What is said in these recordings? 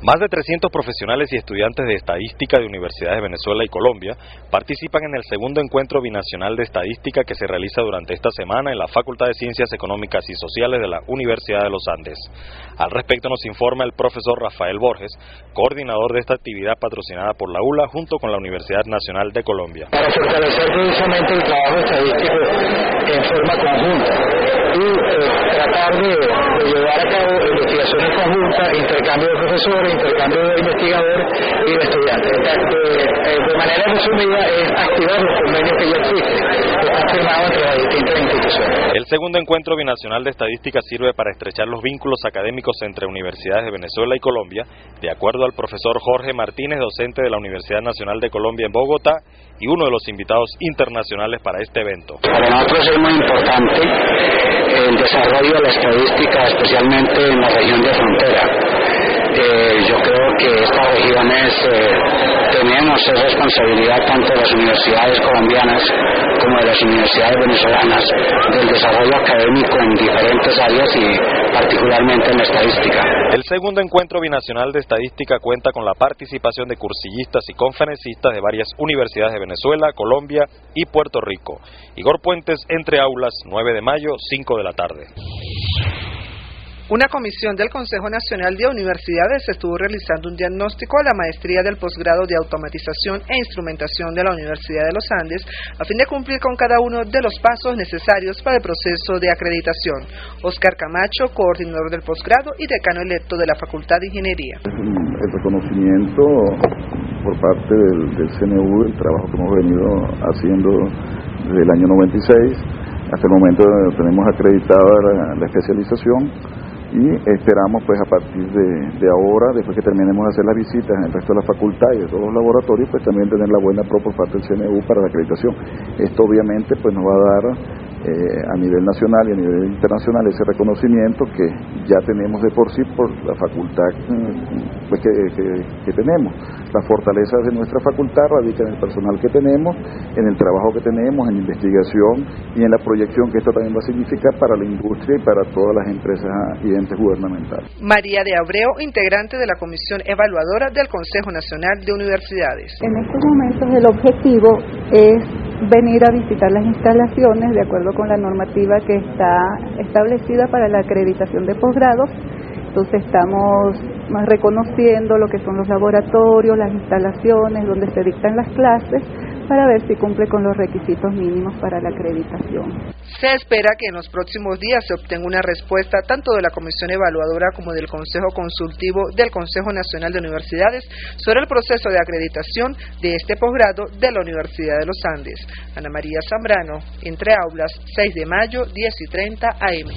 Más de 300 profesionales y estudiantes de estadística de universidades de Venezuela y Colombia participan en el segundo encuentro binacional de estadística que se realiza durante esta semana en la Facultad de Ciencias Económicas y Sociales de la Universidad de los Andes. Al respecto nos informa el profesor Rafael Borges, coordinador de esta actividad patrocinada por la ULA junto con la Universidad Nacional de Colombia. Para fortalecer precisamente el trabajo estadístico en forma conjunta y tratar de llevar a cabo investigaciones conjuntas, intercambio de profesores, intercambio de investigadores y de estudiantes. De manera resumida es activar los convenios que ya existen, que están firmados entre las distintas instituciones. El segundo encuentro binacional de estadística sirve para estrechar los vínculos académicos entre universidades de Venezuela y Colombia, de acuerdo al profesor Jorge Martínez, docente de la Universidad Nacional de Colombia en Bogotá y uno de los invitados internacionales para este evento. Para nosotros es muy importante el desarrollo de la estadística, especialmente en la región de frontera. Yo creo que estas regiones tenemos esa responsabilidad tanto de las universidades colombianas como de las universidades venezolanas del desarrollo académico en diferentes áreas y particularmente en la estadística. El segundo encuentro binacional de estadística cuenta con la participación de cursillistas y conferencistas de varias universidades de Venezuela, Colombia y Puerto Rico. Igor Puentes, Entre Aulas, 9 de mayo, 5 de la tarde. Una comisión del Consejo Nacional de Universidades estuvo realizando un diagnóstico a la maestría del posgrado de Automatización e Instrumentación de la Universidad de los Andes a fin de cumplir con cada uno de los pasos necesarios para el proceso de acreditación. Oscar Camacho, coordinador del posgrado y decano electo de la Facultad de Ingeniería. El reconocimiento por parte del CNU del trabajo que hemos venido haciendo desde el año 96. Hasta el momento tenemos acreditada la especialización. Y esperamos pues a partir de ahora, después que terminemos de hacer las visitas en el resto de la facultad y de todos los laboratorios, pues también tener la buena pro por parte del CNU para la acreditación. Esto obviamente pues nos va a dar a nivel nacional y a nivel internacional ese reconocimiento que ya tenemos de por sí por la facultad pues que tenemos. Las fortalezas de nuestra facultad radican en el personal que tenemos, en el trabajo que tenemos, en investigación y en la proyección que esto también va a significar para la industria y para todas las empresas y entes gubernamentales. María de Abreu, integrante de la Comisión Evaluadora del Consejo Nacional de Universidades. En estos momentos el objetivo es venir a visitar las instalaciones de acuerdo con la normativa que está establecida para la acreditación de posgrados. Entonces estamos reconociendo lo que son los laboratorios, las instalaciones donde se dictan las clases para ver si cumple con los requisitos mínimos para la acreditación. Se espera que en los próximos días se obtenga una respuesta tanto de la Comisión Evaluadora como del Consejo Consultivo del Consejo Nacional de Universidades sobre el proceso de acreditación de este posgrado de la Universidad de los Andes. Ana María Zambrano, Entre Aulas, 6 de mayo, 10:30 AM.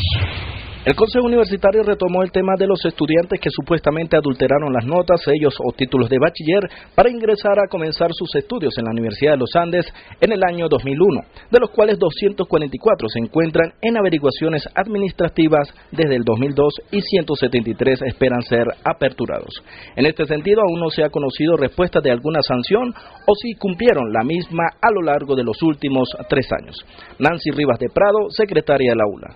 El Consejo Universitario retomó el tema de los estudiantes que supuestamente adulteraron las notas, sellos o títulos de bachiller para ingresar a comenzar sus estudios en la Universidad de los Andes en el año 2001, de los cuales 244 se encuentran en averiguaciones administrativas desde el 2002 y 173 esperan ser aperturados. En este sentido, aún no se ha conocido respuesta de alguna sanción o si cumplieron la misma a lo largo de los últimos 3 años. Nancy Rivas de Prado, secretaria de la ULA.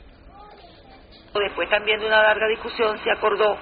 Después también de una larga discusión se acordó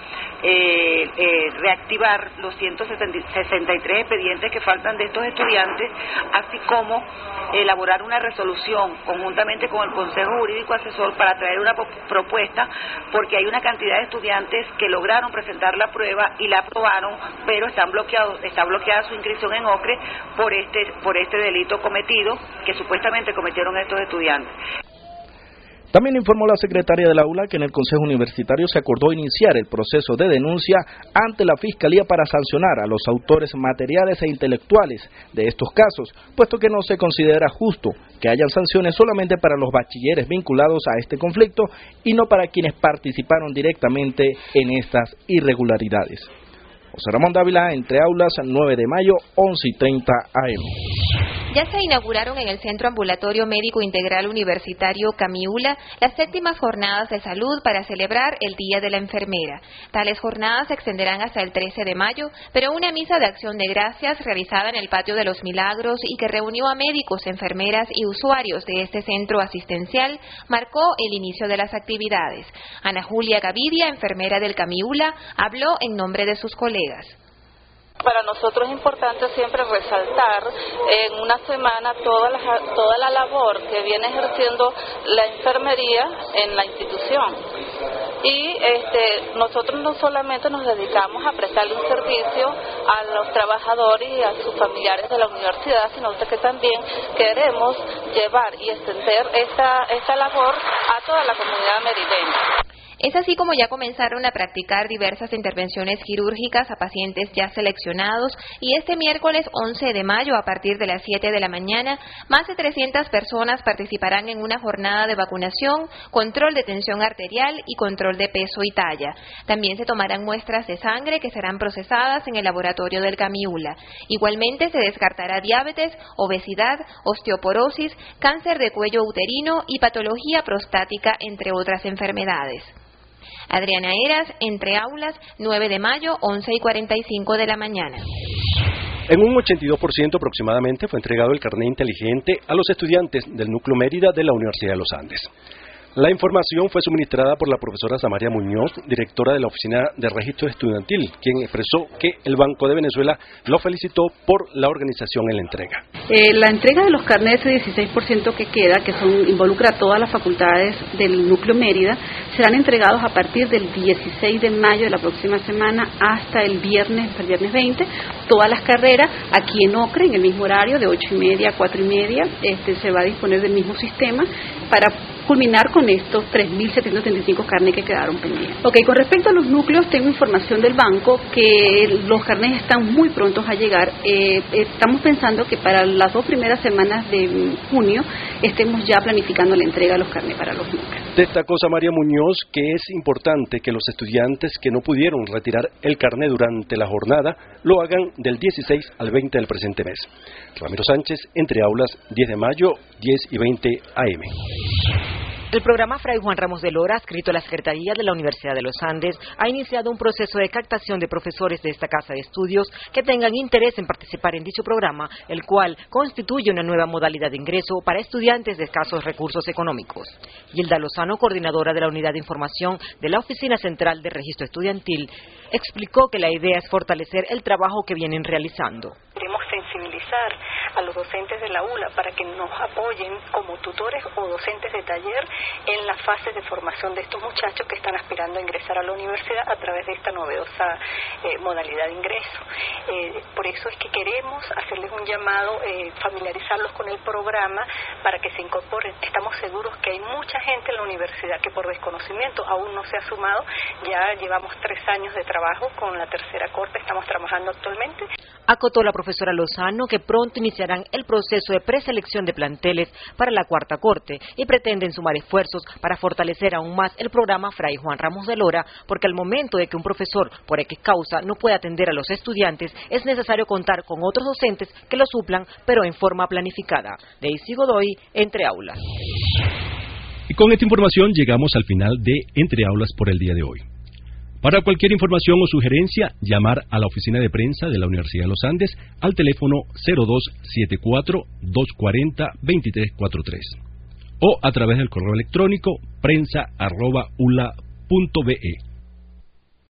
reactivar los 163 expedientes que faltan de estos estudiantes, así como elaborar una resolución conjuntamente con el Consejo Jurídico Asesor para traer una propuesta, porque hay una cantidad de estudiantes que lograron presentar la prueba y la aprobaron, pero está bloqueada su inscripción en OCRE por este delito cometido que supuestamente cometieron estos estudiantes. También informó la secretaria de la ULA que en el Consejo Universitario se acordó iniciar el proceso de denuncia ante la Fiscalía para sancionar a los autores materiales e intelectuales de estos casos, puesto que no se considera justo que hayan sanciones solamente para los bachilleres vinculados a este conflicto y no para quienes participaron directamente en estas irregularidades. José Ramón Dávila, Entre Aulas, 9 de mayo, 11:30 AM. Ya se inauguraron en el Centro Ambulatorio Médico Integral Universitario Camiula las 7ª Jornadas de Salud para celebrar el Día de la Enfermera. Tales jornadas se extenderán hasta el 13 de mayo, pero una misa de acción de gracias realizada en el Patio de los Milagros y que reunió a médicos, enfermeras y usuarios de este centro asistencial marcó el inicio de las actividades. Ana Julia Gavidia, enfermera del Camiula, habló en nombre de sus colegas. Para nosotros es importante siempre resaltar en una semana toda la labor que viene ejerciendo la enfermería en la institución. Y nosotros no solamente nos dedicamos a prestarle un servicio a los trabajadores y a sus familiares de la universidad, sino que también queremos llevar y extender esta labor a toda la comunidad merideña. Es así como ya comenzaron a practicar diversas intervenciones quirúrgicas a pacientes ya seleccionados y este miércoles 11 de mayo a partir de las 7 de la mañana, más de 300 personas participarán en una jornada de vacunación, control de tensión arterial y control de peso y talla. También se tomarán muestras de sangre que serán procesadas en el laboratorio del Camiula. Igualmente se descartará diabetes, obesidad, osteoporosis, cáncer de cuello uterino y patología prostática, entre otras enfermedades. Adriana Eras, Entre Aulas, 9 de mayo, 11:45 de la mañana. En un 82% aproximadamente fue entregado el carnet inteligente a los estudiantes del Núcleo Mérida de la Universidad de los Andes. La información fue suministrada por la profesora Samaria Muñoz, directora de la Oficina de Registro Estudiantil, quien expresó que el Banco de Venezuela lo felicitó por la organización en la entrega. La entrega de los carnets, ese 16% que queda, que involucra a todas las facultades del Núcleo Mérida, serán entregados a partir del 16 de mayo de la próxima semana hasta el viernes 20, todas las carreras, aquí en Ocre, en el mismo horario, de 8:30 a 4:30, se va a disponer del mismo sistema para culminar con estos 3.735 carnets que quedaron pendientes. Con respecto a los núcleos, tengo información del banco que los carnets están muy prontos a llegar. Estamos pensando que para las 2 primeras semanas de junio estemos ya planificando la entrega de los carnets para los núcleos. Destacó Samaria Muñoz que es importante que los estudiantes que no pudieron retirar el carnet durante la jornada lo hagan del 16 al 20 del presente mes. Ramiro Sánchez, Entre Aulas, 10 de mayo, 10:20 AM. El programa Fray Juan Ramos de Lora, adscrito a la Secretaría de la Universidad de los Andes, ha iniciado un proceso de captación de profesores de esta casa de estudios que tengan interés en participar en dicho programa, el cual constituye una nueva modalidad de ingreso para estudiantes de escasos recursos económicos. Gilda Lozano, coordinadora de la Unidad de Información de la Oficina Central de Registro Estudiantil, explicó que la idea es fortalecer el trabajo que vienen realizando. Queremos sensibilizar a los docentes de la ULA para que nos apoyen como tutores o docentes de taller en la fase de formación de estos muchachos que están aspirando a ingresar a la universidad a través de esta novedosa modalidad de ingreso. Por eso es que queremos hacerles un llamado, familiarizarlos con el programa para que se incorporen. Estamos seguros que hay mucha gente en la universidad que por desconocimiento aún no se ha sumado. Ya llevamos 3 años de trabajo con la tercera corte, estamos trabajando actualmente. Acotó la profesora Lozano que pronto iniciarán el proceso de preselección de planteles para la cuarta corte y pretenden sumar esfuerzos para fortalecer aún más el programa Fray Juan Ramos de Lora, porque al momento de que un profesor por X causa no pueda atender a los estudiantes, es necesario contar con otros docentes que lo suplan, pero en forma planificada. Daisy Godoy, Entre Aulas. Y con esta información llegamos al final de Entre Aulas por el día de hoy. Para cualquier información o sugerencia, llamar a la oficina de prensa de la Universidad de los Andes al teléfono 0274-240-2343 o a través del correo electrónico prensa@ula.be.